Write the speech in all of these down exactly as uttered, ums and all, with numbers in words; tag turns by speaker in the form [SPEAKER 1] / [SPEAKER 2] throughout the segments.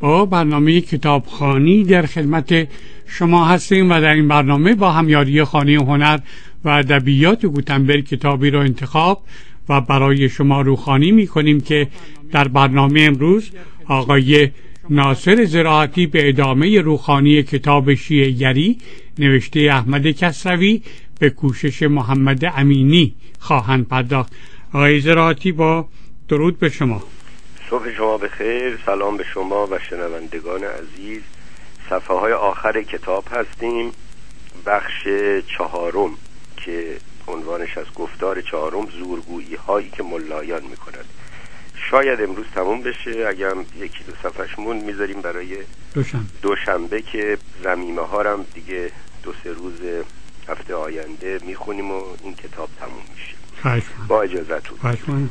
[SPEAKER 1] با برنامه کتابخوانی در خدمت شما هستیم و در این برنامه با همیاری خانه هنر و ادبیات گوتنبرگ کتابی را انتخاب و برای شما روخوانی می کنیم که در برنامه امروز آقای ناصر زراعتی به ادامه روخوانی کتاب شیعه‌گری نوشته احمد کسروی به کوشش محمد امینی خواهند پرداخت. آقای زراعتی با درود به شما.
[SPEAKER 2] صبح شما بخیر. سلام به شما و شنوندگان عزیز. صفحه های آخر کتاب هستیم، بخش چهارم که عنوانش از گفتار چهارم، زورگویی هایی که ملایان میکنند. شاید امروز تموم بشه، اگه هم یکی دو صفحش موند میذاریم برای
[SPEAKER 1] دوشنبه
[SPEAKER 2] دوشنبه که ضمیمه ها هم دیگه دو سه روز هفته آینده میخونیم و این کتاب تموم میشه.
[SPEAKER 1] خواهش
[SPEAKER 2] با اجازهتون.
[SPEAKER 1] خواهش من.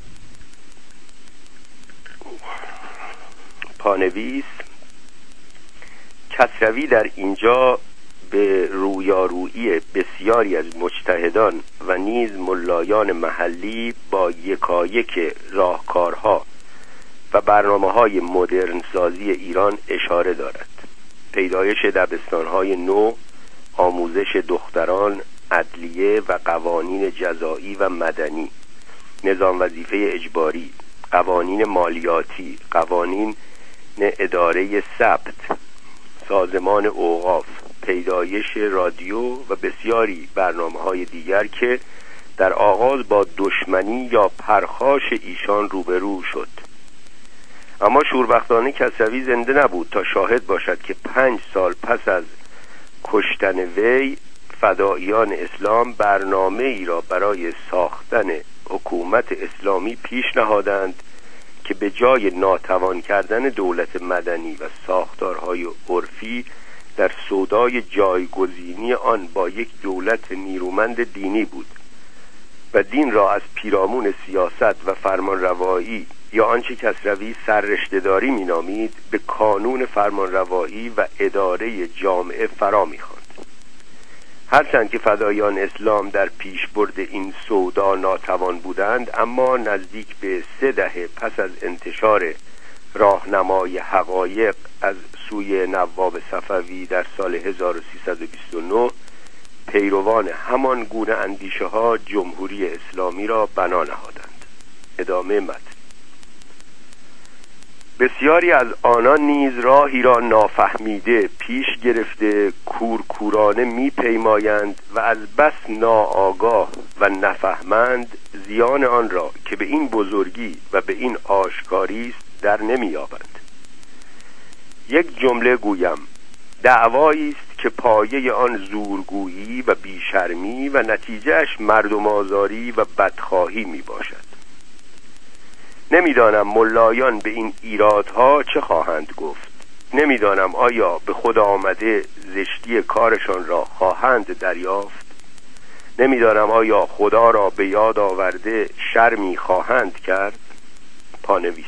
[SPEAKER 2] پانویس: کسروی در اینجا به رویارویی بسیاری از مجتهدان و نیز ملایان محلی با یکایک راهکارها و برنامه‌های مدرن سازی ایران اشاره دارد. پیدایش دبستان‌های نو، آموزش دختران، عدلیه و قوانین جزایی و مدنی، نظام وظیفه اجباری، قوانین مالیاتی، قوانین اداره ثبت، سازمان اوقاف، پیدایش رادیو و بسیاری برنامه‌های دیگر که در آغاز با دشمنی یا پرخاش ایشان روبرو شد. اما شوربختانه کسروی زنده نبود تا شاهد باشد که پنج سال پس از کشتن وی فداییان اسلام برنامه ای را برای ساختن حکومت اسلامی پیش نهادند که به جای ناتوان کردن دولت مدنی و ساختارهای عرفی در سودای جایگزینی آن با یک دولت نیرومند دینی بود و دین را از پیرامون سیاست و فرمانروایی یا آنچه کسروی سررشته‌داری می‌نامید به کانون فرمانروایی و اداره جامعه فرا می‌خواند. هرچند که فدایان اسلام در پیشبرد این سودا ناتوان بودند، اما نزدیک به سه دهه پس از انتشار راهنمای حقایق از سوی نواب صفوی در سال هزار و سیصد و بیست و نه پیروان همان گونه اندیشه ها جمهوری اسلامی را بنا نهادند. ادامه متن: بسیاری از آنان نیز راهی را نافهمیده پیش گرفته کورکورانه میپیمایند و از بس ناآگاه و نفهمند زیان آن را که به این بزرگی و به این آشکاری است در نمییابند. یک جمله گویم: دعوایی است که پایه آن زورگویی و بیشرمی و نتیجهش مردم آزاری و بدخواهی می باشد. نمیدانم ملایان به این ایرادها چه خواهند گفت. نمیدانم آیا به خود آمده زشتی کارشان را خواهند دریافت. نمیدانم آیا خدا را به یاد آورده شرمی خواهند کرد. پانویس: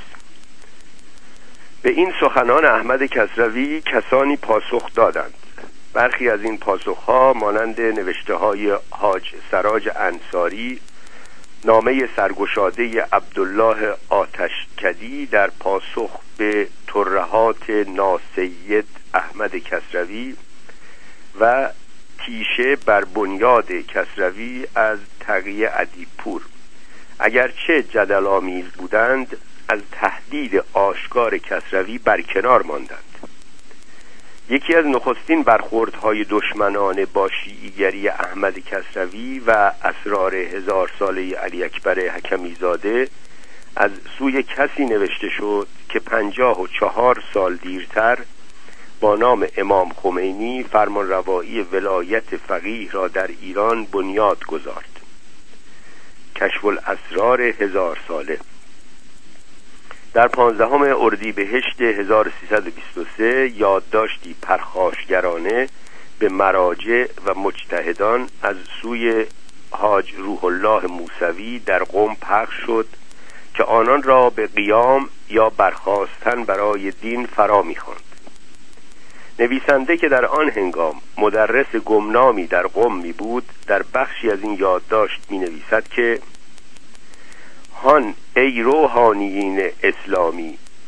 [SPEAKER 2] به این سخنان احمد کسروی کسانی پاسخ دادند. برخی از این پاسخها مانند نوشته های حاج سراج انصاری، نامه سرگشاده عبدالله آتشکدی در پاسخ به ترهات ناسید احمد کسروی و تیشه بر بنیاد کسروی از تقی ادیبپور، اگرچه جدل‌آمیز بودند از تهدید آشکار کسروی برکنار ماندند. یکی از نخستین برخوردهای دشمنان با شیعیگری احمد کسروی و اسرار هزار ساله علی اکبر حکمی زاده از سوی کسی نوشته شد که پنجاه و چهار سال دیرتر با نام امام خمینی فرمانروایی ولایت فقیه را در ایران بنیاد گذارد. کشف الاسرار هزار ساله. در پانزدهم اردیبهشت هزار و سیصد و بیست و سه یادداشتی پرخاشگرانه به مراجع و مجتهدان از سوی حاج روح الله موسوی در قم پخش شد که آنان را به قیام یا برخاستن برای دین فرا می‌خواند. نویسنده که در آن هنگام مدرس گمنامی در قم می بود در بخشی از این یادداشت می نویسد که هان ای روحانیین اسلامی،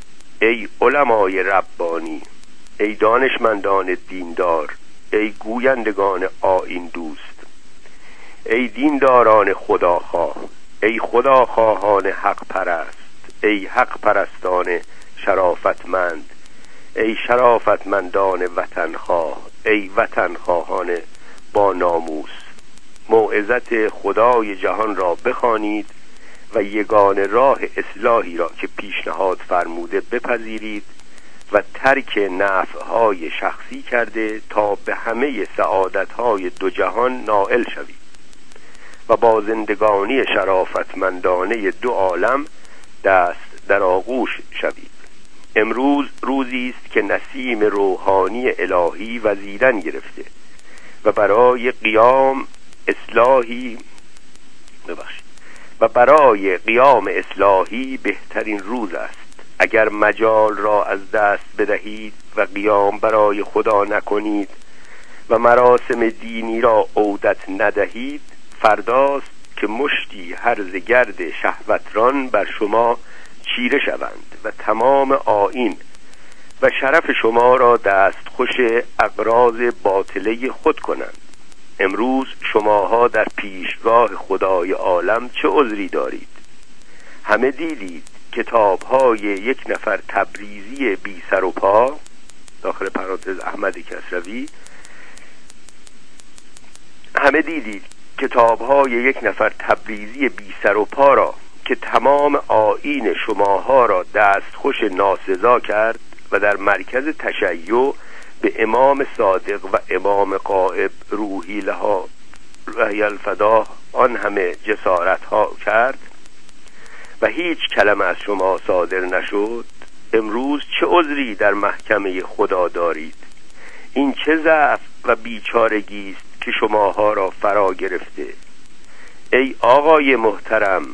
[SPEAKER 2] ای علمای ربانی، ای دانشمندان دیندار، ای گویندگان آیین دوست، ای دینداران خداخواه، ای خداخواهان حق پرست، ای حق پرستان شرافتمند، ای شرافتمندان وطنخواه، ای وطنخواهان با ناموس، موعظت خدای جهان را بخوانید و یگان راه اصلاحی را که پیشنهاد فرموده بپذیرید و ترک نفعهای شخصی کرده تا به همه سعادتهای دو جهان نائل شوید و با زندگانی شرافتمندانه دو عالم دست در آغوش شوید. امروز روزی است که نسیم روحانی الهی وزیدن گرفته و برای قیام اصلاحی ببخشید و برای قیام اصلاحی بهترین روز است. اگر مجال را از دست بدهید و قیام برای خدا نکنید و مراسم دینی را عودت ندهید، فرداست که مشتی هرزه گرد شهوتران بر شما چیره شوند و تمام آیین و شرف شما را دست خوش اغراض باطله خود کنند. امروز شماها در پیشگاه خدای عالم چه عذری دارید؟ همه دیدید کتاب‌های یک نفر تبریزی بی سر و پا، داخل پرانتز احمد کسروی، همه دیدید کتاب‌های یک نفر تبریزی بی سر و پا را که تمام آیین شماها را دستخوش ناسزا کرد و در مرکز تشیع به امام صادق و امام غائب روحی لها رحی الفداه آن همه جسارت ها کرد و هیچ کلمه از شما صادر نشد. امروز چه عذری در محکمه خدا دارید؟ این چه ضعف و بیچارگی است که شماها را فرا گرفته؟ ای آقای محترم،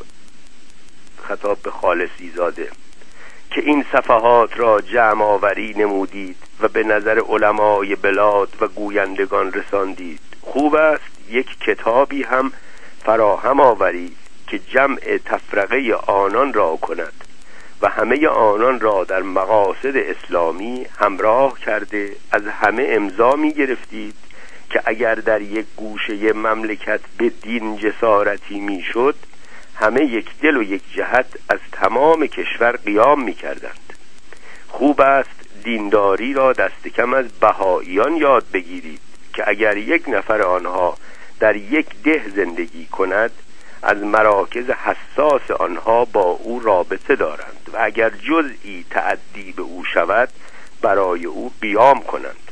[SPEAKER 2] خطاب به خالصی زاده، که این صفحات را جمع آوری نمودید و به نظر علمای بلاد و گویندگان رساندید، خوب است یک کتابی هم فراهم آورید که جمع تفرقه آنان را کند و همه آنان را در مقاصد اسلامی همراه کرده از همه امضا می گرفتید که اگر در یک گوشه مملکت به دین جسارتی می شد، همه یک دل و یک جهت از تمام کشور قیام می کردند. خوب است دینداری را دست کم از بهائیان یاد بگیرید که اگر یک نفر آنها در یک ده زندگی کند، از مراکز حساس آنها با او رابطه دارند و اگر جزئی تعدی به او شود برای او قیام کنند.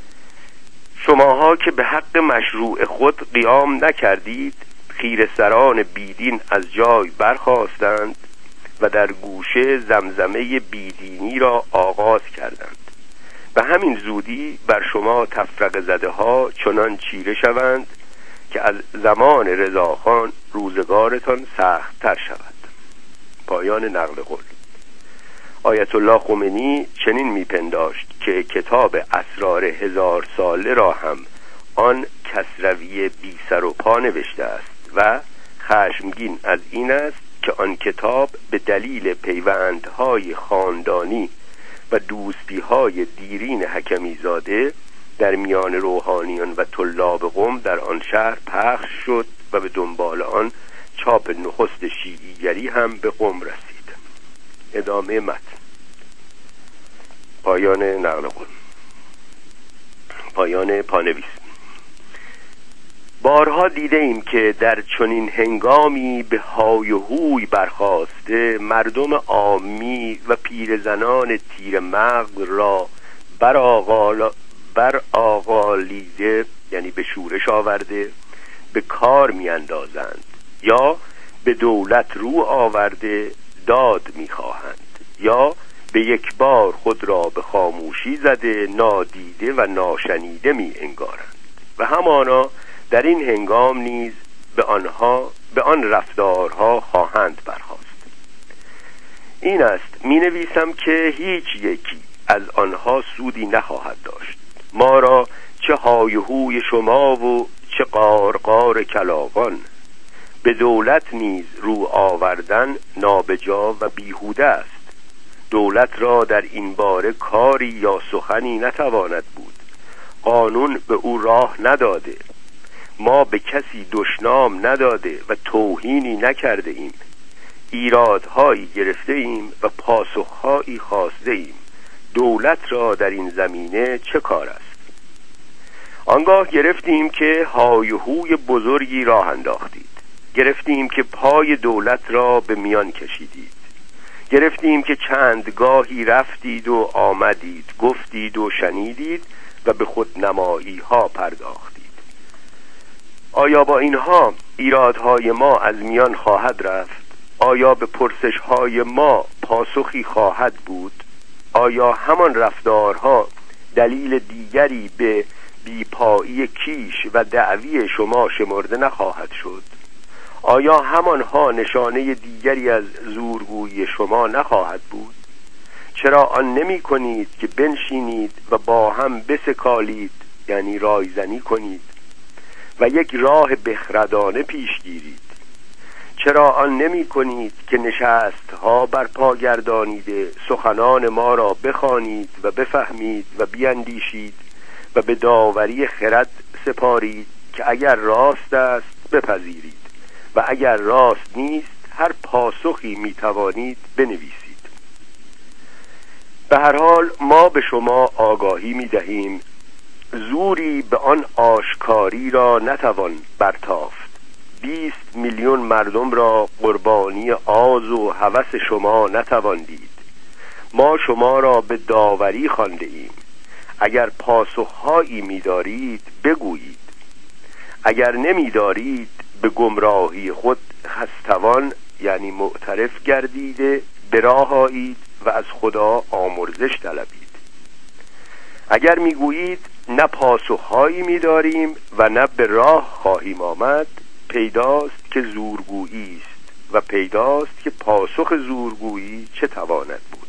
[SPEAKER 2] شماها که به حق مشروع خود قیام نکردید، خیرسران بیدین از جای برخاستند و در گوشه زمزمه بیدینی را آغاز کردند. به همین زودی بر شما تفرقه زده ها چنان چیره شوند که از زمان رضاخان روزگارتان سخت تر شود. پایان نقل قول. آیت الله خمینی چنین میپنداشت که کتاب اسرار هزار ساله را هم آن کسروی بی سر و پا نوشته است و خشمگین از این است که آن کتاب به دلیل پیوندهای خاندانی و دوستیهای دیرین حکمی زاده در میان روحانیان و طلاب قم در آن شهر پخش شد و به دنبال آن چاپ نخست شیعیگری هم به قم رسید. ادامه متن. پایان نقل قول. پایان پانویس. بارها دیده ایم که در چنین هنگامی به های و هوی برخاسته مردم عامی و پیرزنان تیر مغز را بر آغال بر آغالیده، یعنی به شورش آورده، به کار می اندازند یا به دولت رو آورده داد می خواهند یا به یک بار خود را به خاموشی زده نادیده و ناشنیده می انگارند و همانا در این هنگام نیز به آنها به آن رفتارها خواهند برخاست. این است می نویسم که هیچ یکی از آنها سودی نخواهد داشت. ما را چه های هوی شما و چه قارقار کلاغان، به دولت نیز رو آوردن نابجا و بیهوده است. دولت را در این باره کاری یا سخنی نتواند بود. قانون به او راه نداده، ما به کسی دشنام نداده و توهینی نکرده ایم. ایرادهایی گرفته ایم و پاسخهایی خواسته ایم. دولت را در این زمینه چه کار است؟ آنگاه گرفتیم که های و هوی بزرگی راه انداختید. گرفتیم که پای دولت را به میان کشیدید. گرفتیم که چندگاهی رفتید و آمدید، گفتید و شنیدید و به خودنمایی ها پرداختید. آیا با اینها ایرادهای ما از میان خواهد رفت؟ آیا به پرسش های ما پاسخی خواهد بود؟ آیا همان رفتارها دلیل دیگری به بیپایی کیش و دعوی شما شمرده نخواهد شد؟ آیا همانها نشانه دیگری از زورگویی شما نخواهد بود؟ چرا آن نمی کنید که بنشینید و با هم بسکالید، یعنی رایزنی کنید و یک راه بخردانه پیش گیرید؟ چرا آن نمی کنید که نشست ها برپا گردانیده سخنان ما را بخوانید و بفهمید و بیندیشید و به داوری خرد سپارید که اگر راست است بپذیرید و اگر راست نیست هر پاسخی می توانید بنویسید. به هر حال ما به شما آگاهی می دهیم زوری به آن آشکاری را نتوان برتافت. بیست میلیون مردم را قربانی آز و هوس شما نتوان دید. ما شما را به داوری خوانده ایم. اگر پاسخهایی می دارید بگویید، اگر نمی دارید به گمراهی خود خستوان، یعنی معترف گردیده به راه آیید و از خدا آمرزش طلبید. اگر میگویید نه پاسخهایی می‌داریم و نه به راه خواهیم آمد، پیداست که زورگویی است و پیداست که پاسخ زورگویی چه تواند بود.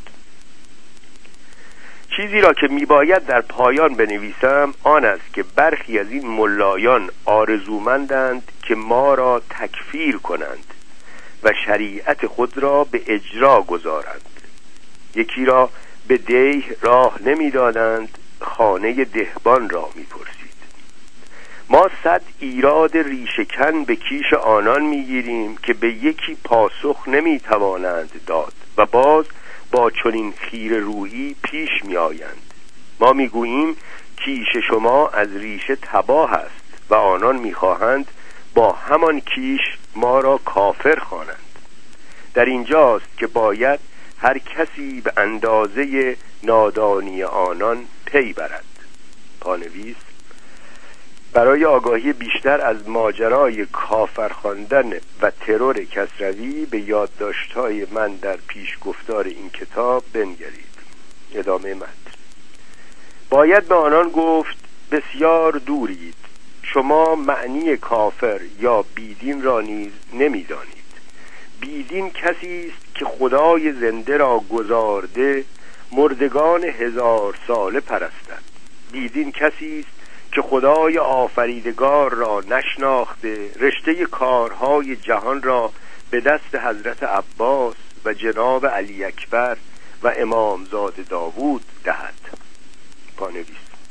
[SPEAKER 2] چیزی را که میباید در پایان بنویسم آن است که برخی از این ملایان آرزومندند که ما را تکفیر کنند و شریعت خود را به اجرا گذارند. یکی را به دیه راه نمیدادند، خانه دهبان را میپرسید. ما صد ایراد ریشه‌کن به کیش آنان میگیریم که به یکی پاسخ نمیتوانند داد و باز با چنین خیره رویی پیش می آیند. ما می گوییم کیش شما از ریشه تباه است و آنان می خواهند با همان کیش ما را کافر خوانند. در اینجاست که باید هر کسی به اندازه نادانی آنان پی برد. پانویس: برای آگاهی بیشتر از ماجرای کافر خواندن و ترور کسروی به یادداشت‌های من در پیش گفتار این کتاب بنگرید. ادامه متن. باید به آنان گفت بسیار دورید، شما معنی کافر یا بیدین را نیز نمی‌دانید. بیدین کسی است که خدای زنده را گذارده مردگان هزار ساله پرستد. بیدین کسی است که خدای آفریدگار را نشناخته رشته کارهای جهان را به دست حضرت عباس و جناب علی اکبر و امامزاده داوود دهد. پانویس: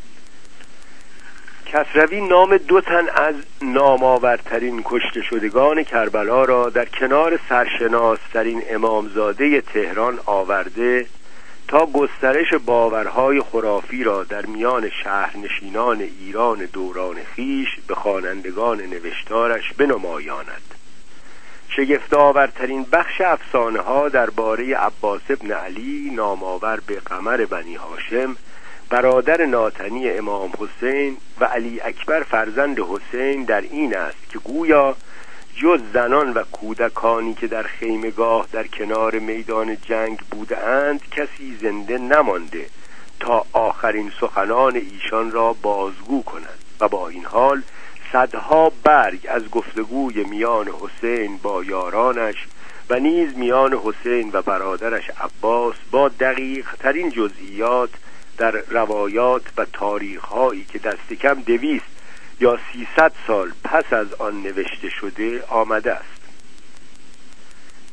[SPEAKER 2] کسروی نام دو تن از نامآورترین کشته شدگان کربلا را در کنار سرشناسترین امامزاده تهران آورده تا گسترش باورهای خرافی را در میان شهرنشینان ایران دوران خیش به خوانندگان نوشتارش بنمایاند. شگفت‌آورترین بخش افسانه ها درباره عباس ابن علی نامآور به قمر بنی هاشم، برادر ناتنی امام حسین و علی اکبر فرزند حسین، در این است که گویا جز زنان و کودکانی که در خیمگاه در کنار میدان جنگ بودند کسی زنده نمانده تا آخرین سخنان ایشان را بازگو کنند و با این حال صدها برگ از گفتگوی میان حسین با یارانش و نیز میان حسین و برادرش عباس با دقیق ترین جزئیات در روایات و تاریخ هایی که دست کم دویست یا سیصد سال پس از آن نوشته شده آمده است.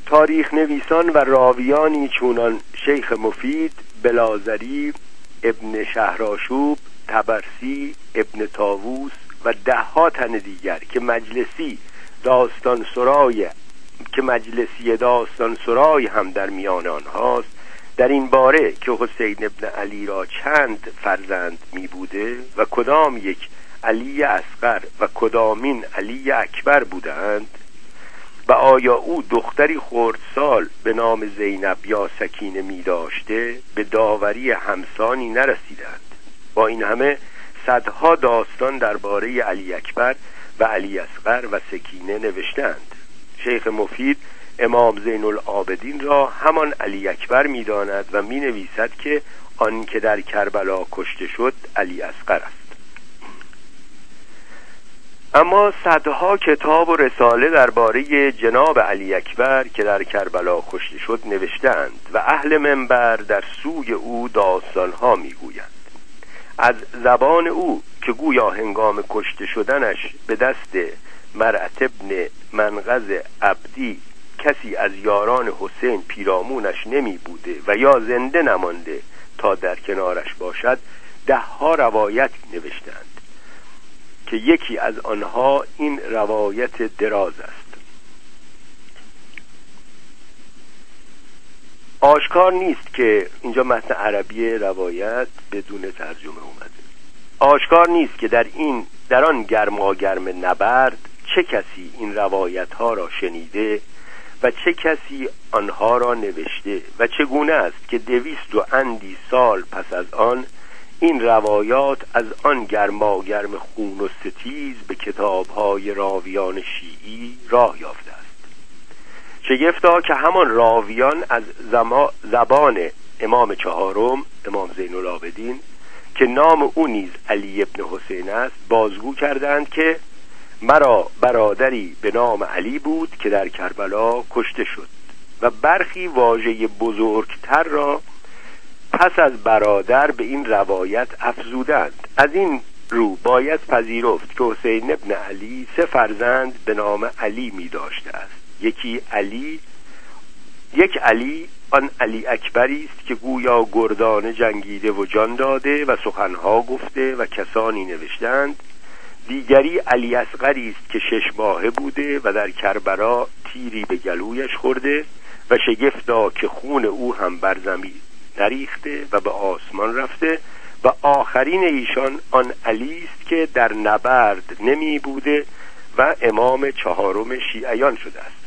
[SPEAKER 2] تاریخ نویسان و راویانی چونان شیخ مفید، بلازری، ابن شهرآشوب، طبرسی، ابن طاووس و ده ها تن دیگر که مجلسی داستان سرای که مجلسی داستان سرای هم در میان آنهاست، در این باره که حسین ابن علی را چند فرزند می بوده و کدام یک علی اصغر و کدامین علی اکبر بودند و آیا او دختری خردسال به نام زینب یا سکینه می داشته، به داوری همسانی نرسیدند. با این همه صدها داستان درباره علی اکبر و علی اصغر و سکینه نوشتند. شیخ مفید امام زین العابدین را همان علی اکبر می داند و می نویسد که آن که در کربلا کشته شد علی اصغر است. اما صدها کتاب و رساله درباره جناب علی اکبر که در کربلا کشته شد نوشتند و اهل منبر در سوی او داستانها میگویند. از زبان او که گویا هنگام کشته شدنش به دست مرعت ابن منقذ عبدی کسی از یاران حسین پیرامونش نمی بوده و یا زنده نمانده تا در کنارش باشد، ده ها روایت نوشتند که یکی از آنها این روایت دراز است. آشکار نیست که اینجا متن عربی روایت بدون ترجمه اومده. آشکار نیست که در این در آن گرماگرم نبرد چه کسی این روایت ها را شنیده و چه کسی آنها را نوشته و چگونه است که دویست و اندی سال پس از آن این روایات از آن گرماگرم خون و ستیز به کتاب‌های راویان شیعی راه یافته است. شگفتا که همان راویان از زبان امام چهارم، امام زین العابدین، که نام او نیز علی ابن حسین است، بازگو کردند که مرا برادری به نام علی بود که در کربلا کشته شد و برخی واژه بزرگتر را پس از برادر به این روایت افزودند. از این رو باید پذیرفت که حسین ابن علی سه فرزند به نام علی می داشته است. یکی علی یک علی آن علی اکبری است که گویا گردانه جنگیده و جان داده و سخنها گفته و کسانی نوشتند. دیگری علی اصغری است که شش ماهه بوده و در کربلا تیری به گلویش خورده و شگفتا که خون او هم بر زمین نریخته و به آسمان رفته. و آخرین ایشان آن علی است که در نبرد نمی بوده و امام چهارم شیعیان شده است.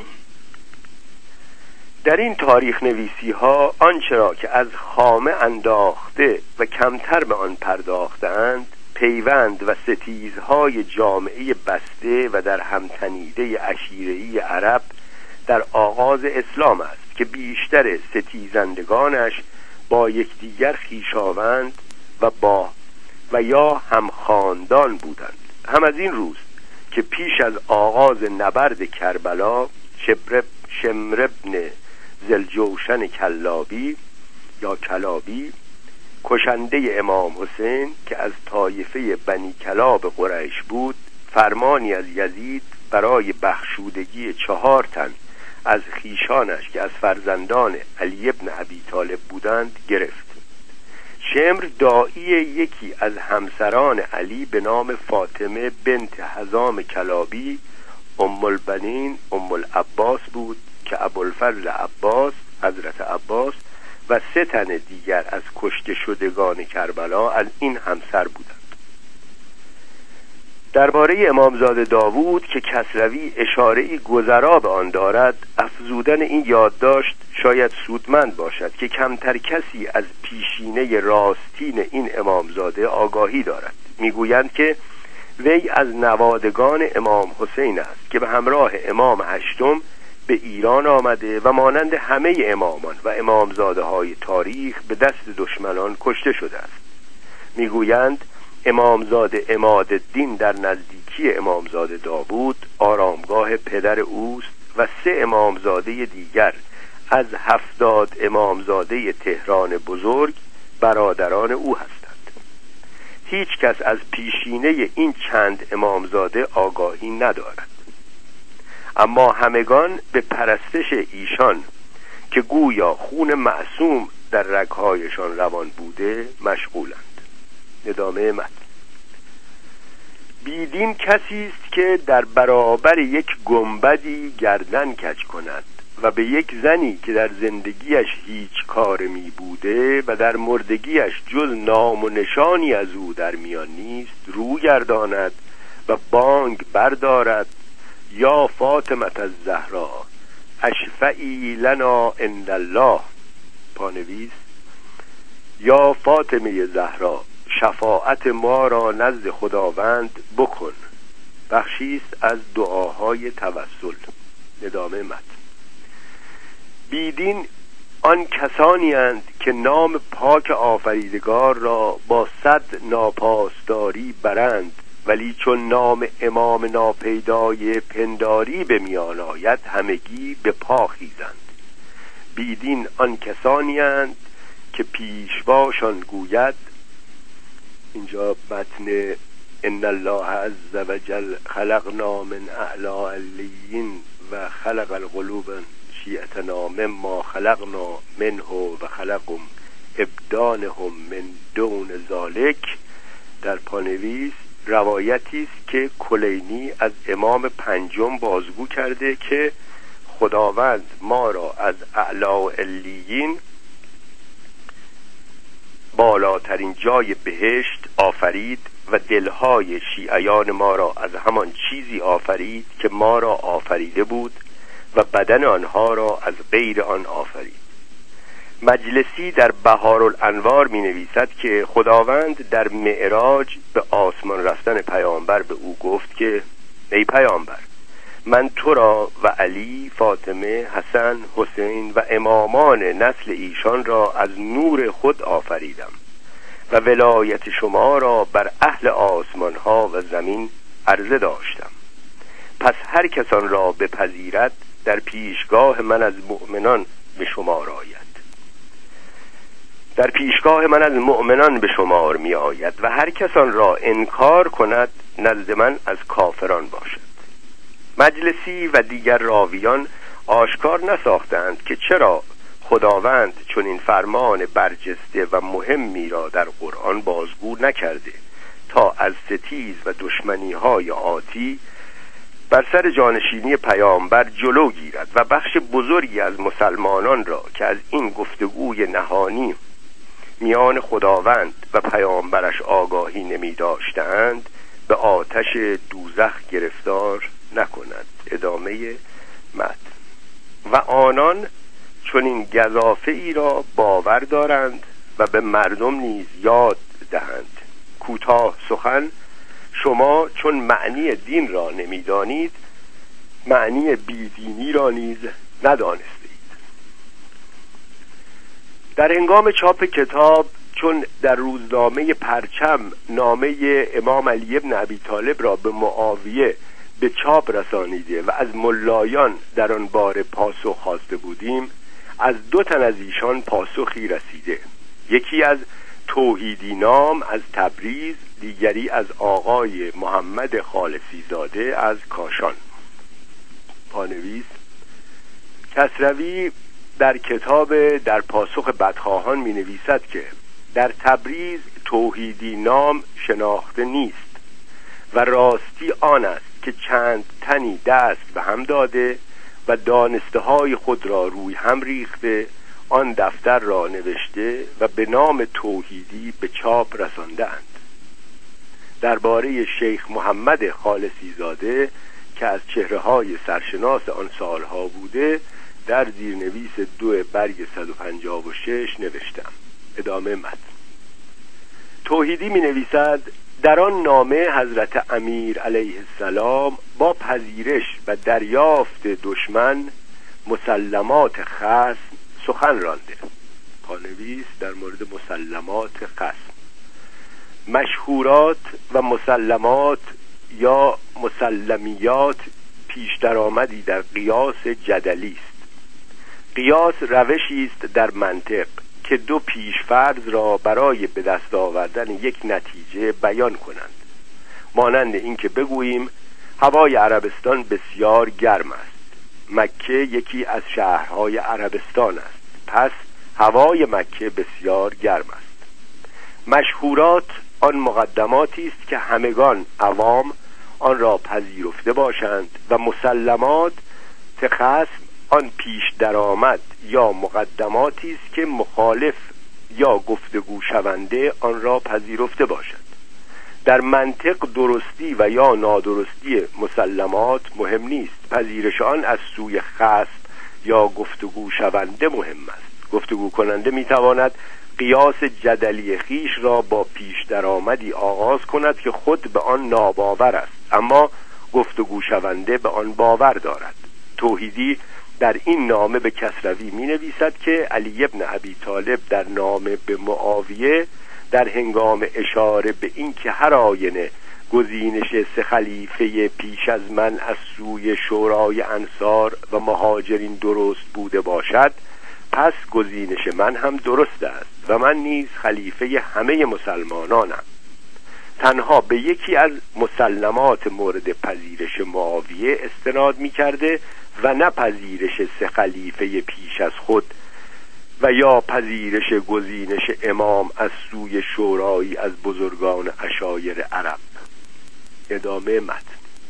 [SPEAKER 2] در این تاریخ نویسی ها آنچه را که از خامه انداخته و کمتر به آن پرداختند، پیوند و ستیزهای جامعه بسته و در همتنیده عشیره‌ای عرب در آغاز اسلام است که بیشتر ستیزندگانش با یکدیگر خویشاوند و با و یا هم خاندان بودند. هم از این روز که پیش از آغاز نبرد کربلا شبرب شمر ابن زلجوشن کلابی یا کلابی، کشنده امام حسین که از طایفه بنی کلاب قریش بود، فرمانی از یزید برای بخشودگی چهار تن از خیشانش که از فرزندان علی ابن ابی طالب بودند گرفت. شمر داعی یکی از همسران علی به نام فاطمه بنت حزام کلابی ام البنین ام العباس بود که ابوالفضل عباس حضرت عباس و سه تن دیگر از کشته شدگان کربلا از این همسر بودند. درباره امامزاده داوود که کسروی اشاره‌ای گذرا به آن دارد، افزودن این یادداشت شاید سودمند باشد که کمتر کسی از پیشینه راستین این امامزاده آگاهی دارد. میگویند که وی از نوادگان امام حسین است که به همراه امام هشتم به ایران آمده و مانند همه امامان و امامزاده های تاریخ به دست دشمنان کشته شده است. میگویند امامزاده عمادالدین در نزدیکی امامزاده داوود آرامگاه پدر اوست و سه امامزاده دیگر از هفتاد امامزاده تهران بزرگ برادران او هستند. هیچ کس از پیشینه این چند امامزاده آگاهی ندارد. اما همگان به پرستش ایشان که گویا خون معصوم در رگ‌هایشان روان بوده مشغولند. ادامه متن. بیدین کسی است که در برابر یک گنبدی گردن کج کند و به یک زنی که در زندگیش هیچ کار می بوده و در مردگیش جز نام و نشانی از او در میان نیست رو گرداند و بانگ بردارد: یا فاطمه الزهرا اشفعی لنا عند الله. پانویس: یا فاطمه زهرا شفاعت ما را نزد خداوند بکن. بخشی است از دعاهای توسل. ادامه متن. بیدین آن کسانی اند که نام پاک آفریدگار را با صد ناپاسداری برند، ولی چون نام امام ناپیدای پنداری به میان آید همگی به پا خیزند. بیدین آن کسانی اند که پیشواشان گوید، اینجا متن ان الله عز وجل خلقنا من اعلی علیین و خلق القلوب شیعتنا مما خلقنا منه و خلقم ابدانهم من دون ذالک. در پانویس روایتی است که کلینی از امام پنجم بازگو کرده که خداوند ما را از اعلی علیین، بالاترین جای بهشت آفرید و دلهای شیعیان ما را از همان چیزی آفرید که ما را آفریده بود و بدن آنها را از غیر آن آفرید. مجلسی در بهارالانوار می نویسد که خداوند در معراج به آسمان رفتن پیامبر به او گفت که ای پیامبر، من تو را و علی، فاطمه، حسن، حسین و امامان نسل ایشان را از نور خود آفریدم و ولایت شما را بر اهل آسمان ها و زمین عرضه داشتم. پس هر کسان را بپذیرد در پیشگاه من از مؤمنان به شمار آید در پیشگاه من از مؤمنان به شمار می آید و هر کسان را انکار کند نزد من از کافران باشد. مجلسی و دیگر راویان آشکار نساختند که چرا خداوند چون این فرمان برجسته و مهمی را در قرآن بازگو نکرده تا از ستیز و دشمنی های آتی بر سر جانشینی پیامبر جلو گیرد و بخش بزرگی از مسلمانان را که از این گفتگوی نهانی میان خداوند و پیامبرش آگاهی نمی داشتند به آتش دوزخ گرفتار نکند. ادامه متن. و آنان چون این گزافه ای را باور دارند و به مردم نیز یاد دهند. کوتاه سخن، شما چون معنی دین را نمیدانید معنی بیدینی را نیز ندانسته اید. در هنگام چاپ کتاب چون در روزنامه پرچم نامه امام علی ابن ابی طالب را به معاویه به چاپ رسانیده و از ملایان در آن باره پاسخ خواسته بودیم، از دو تن از ایشان پاسخی رسیده. یکی از توحیدی نام از تبریز، دیگری از آقای محمد خالصی زاده از کاشان. پانویس: کسروی در کتاب در پاسخ بدخواهان می نویسد که در تبریز توحیدی نام شناخته نیست و راستی آن است که چند تنی دست به هم داده و دانسته های خود را روی هم ریخته آن دفتر را نوشته و به نام توحیدی به چاپ رساندند. درباره شیخ محمد خالصی زاده که از چهره‌های سرشناس آن سالها بوده در زیرنویس دو برگ صد و پنجاه و شش نوشتم. ادامه متن. توحیدی می نویسد در آن نامه حضرت امیر علیه السلام با پذیرش و دریافت دشمن مسلمات خصم سخن رانده. پانویس در مورد مسلمات خصم: مشهورات و مسلمات یا مسلمیات پیش درآمدی در قیاس جدلی است. قیاس روشی است در منطق که دو پیشفرض را برای به دست آوردن یک نتیجه بیان کنند. مانند این که بگوییم هوای عربستان بسیار گرم است. مکه یکی از شهرهای عربستان است، پس هوای مکه بسیار گرم است. مشهورات آن مقدماتی است که همگان عوام آن را پذیرفته باشند و مسلمات تخصم آن پیش درآمد یا مقدماتی است که مخالف یا گفتگو شونده آن را پذیرفته باشد. در منطق درستی و یا نادرستی مسلمات مهم نیست، پذیرش آن از سوی خصم یا گفتگو شونده مهم است. گفتگو کننده میتواند قیاس جدلی خیش را با پیش درآمدی آغاز کند که خود به آن ناباور است، اما گفتگو شونده به آن باور دارد. توحیدی در این نامه به کسروی می نویسد که علی ابن ابی طالب در نامه به معاویه در هنگام اشاره به این که هر آینه گزینش سه خلیفه پیش از من از سوی شورای انصار و مهاجرین درست بوده باشد، پس گزینش من هم درست است و من نیز خلیفه همه مسلمانانم. تنها به یکی از مسلمات مورد پذیرش معاویه استناد می کرده و نه پذیرش سه خلیفه پیش از خود و یا پذیرش گزینش امام از سوی شورایی از بزرگان عشایر عرب. ادامه متن.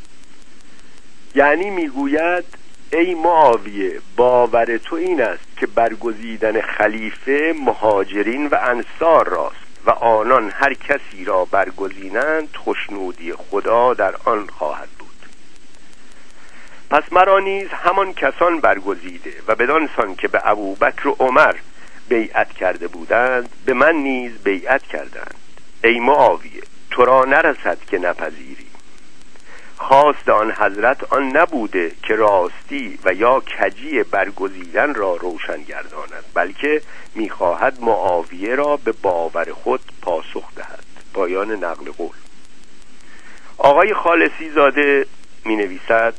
[SPEAKER 2] یعنی میگوید ای معاویه، باور تو این است که برگزیدن خلیفه مهاجرین و انصار راست و آنان هر کسی را برگزینند خوشنودی خدا در آن خواهد بود. پس مرا نیز همان کسان برگزیده و بدان سان که به ابوبکر و عمر بیعت کرده بودند به من نیز بیعت کردند. ای معاویه، تو را نرسد که نپذیری. خواست آن حضرت آن نبوده که راستی و یا کجی برگزیدن را روشن گرداند، بلکه میخواهد معاویه را به باور خود پاسخ دهد. پایان نقل قول. آقای خالصی زاده می نویسد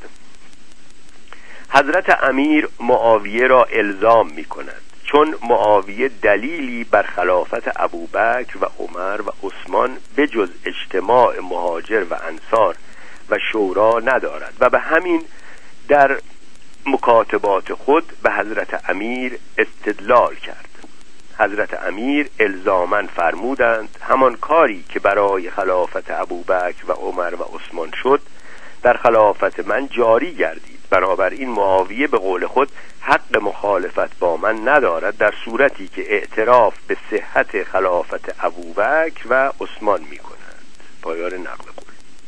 [SPEAKER 2] حضرت امیر معاویه را الزام می کند چون معاویه دلیلی بر خلافت ابوبکر و عمر و عثمان بجز اجتماع مهاجر و انصار و شورا ندارد و به همین در مکاتبات خود به حضرت امیر استدلال کرد. حضرت امیر الزاماً فرمودند همان کاری که برای خلافت ابوبکر و عمر و عثمان شد در خلافت من جاری گردید. بنابراین معاویه به قول خود حق مخالفت با من ندارد در صورتی که اعتراف به صحت خلافت ابوبکر و عثمان می کنند. پایان نقل قول.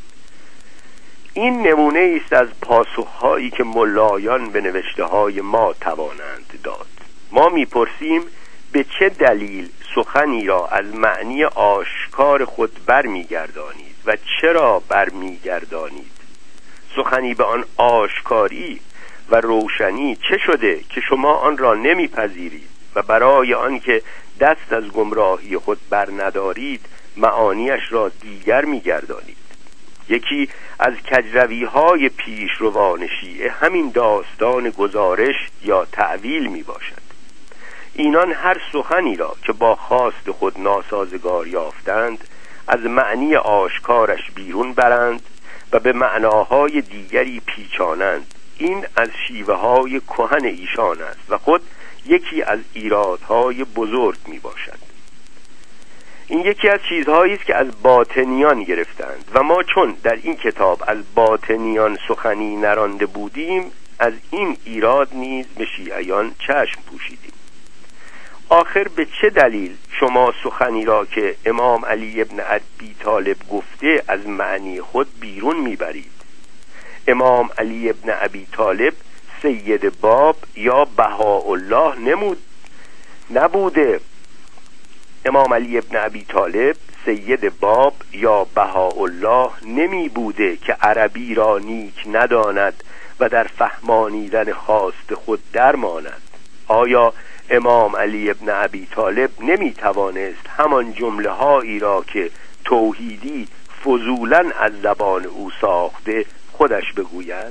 [SPEAKER 2] این نمونه است از پاسخهایی که ملایان به نوشته های ما توانند داد. ما میپرسیم به چه دلیل سخنی را از معنی آشکار خود برمیگردانید و چرا برمیگردانید؟ سخنی به آن آشکاری و روشنی چه شده که شما آن را نمیپذیرید و برای آن که دست از گمراهی خود بر ندارید معانیش را دیگر میگردانید؟ یکی از کجروی‌های پیشروان شیعه همین داستان گزارش یا تعویل می باشد. اینان هر سخنی را که با خواست خود ناسازگار یافتند از معنی آشکارش بیرون برند و به معناهای دیگری پیچانند. این از شیوه های کهن ایشان است و خود یکی از ایرادهای بزرگ می باشد. این یکی از چیزهایی است که از باطنیان گرفتند و ما چون در این کتاب از باطنیان سخنی نرانده بودیم از این ایراد نیز به شیعیان چشم پوشیدیم. آخر به چه دلیل شما سخنی را که امام علی ابن ابی طالب گفته از معنی خود بیرون میبرید؟ امام علی ابن ابی طالب سید باب یا بهاءالله نمود نبوده. امام علی ابن ابی طالب سید باب یا بهاءالله نمی بوده که عربی را نیک نداند و در فهمانیدن خواست خود درماند. آیا امام علی ابن ابی طالب نمی توانست همان جمله هایی را که توحیدی فضولاً از زبان او ساخته خودش بگوید؟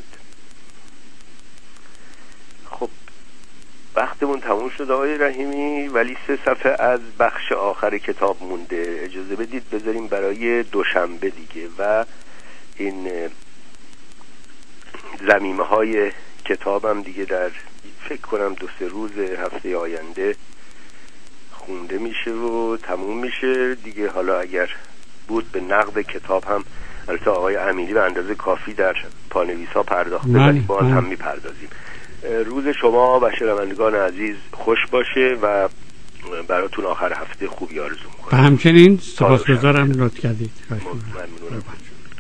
[SPEAKER 2] خب وقتمون تموم شد آقای رحیمی، ولی سه صفحه از بخش آخر کتاب مونده. اجازه بدید بذاریم برای دوشنبه دیگه و این زمینه های کتابم دیگه در فکر کنم دو سه روز هفته آینده خونده میشه و تموم میشه دیگه. حالا اگر بود به نقد کتاب هم البته آقای امینی به اندازه کافی در پانویس ها پرداخته ولی باز هم میپردازیم. روز شما و شنوندگان عزیز خوش باشه و براتون آخر هفته خوبی آرزو میکنم.
[SPEAKER 1] و همچنین سپاسگزارم لطف کردید.
[SPEAKER 2] ممنونم.